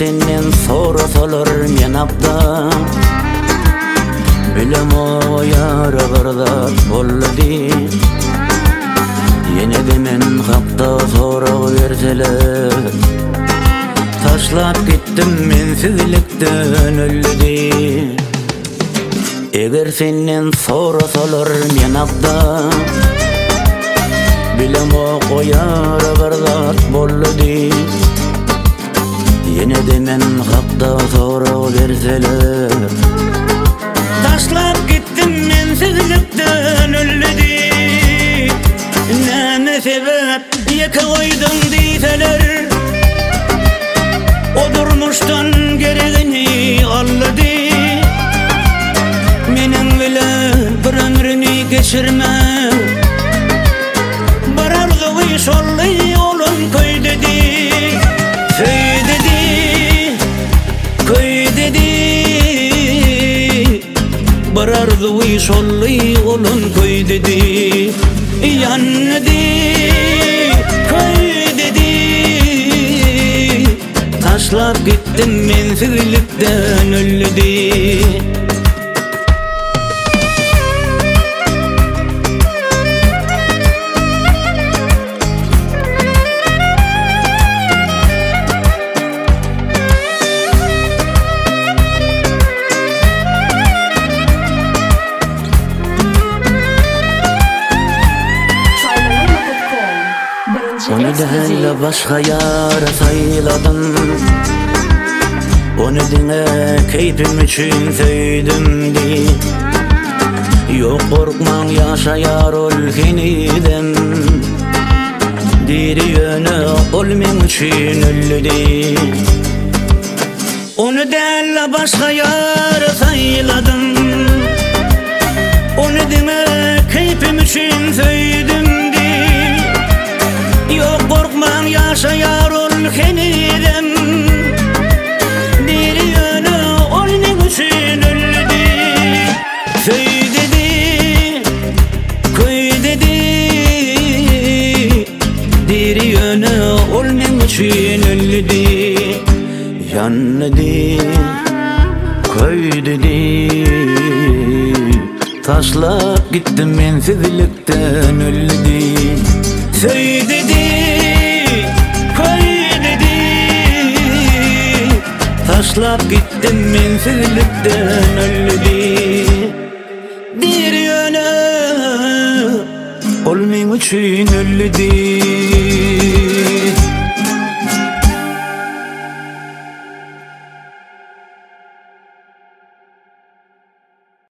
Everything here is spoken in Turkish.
senden sorasalar men abdan bilem o yara barda boldy. Yine de men hakta sorak berseler taşlap gittim mensizlikten öldü. Eger senden sorasalar men abdan bilem o koyar barda boldy. Yine de men hakta sorak berseler taşlap gittim mensizlikten öldü. Näme sebep yeke koydun diýseler o durmuştan gereğini aldy. Menin bilen bir ömrüni geçirme barardygy şolly olun köy dedi. Köy dedi, köy dedi, barardygy şolly olun köy dedi. Yandı köy dedi, taşlap gittim mensizlikten öldü. Onu da başka yara sayladım, onu dine keyfim için söyledim di. Yok korkman yaşayar ol yeniden, diri yönü ol men için öldü. Onu da başka yara sayladım, onu dine keyfim için söyledim. Yok korkman yaşayar ol yeniden, diri yönü ol men için öldü. Köy dedi, köy dedi, diri yönü ol men için öldü. Yandı köy dedi, taşlap gittim mensizlikten öldü. Köy dedi, köy dedi, taşlap gittim mensizlikten öldü. Bir yönü ol men için öldü.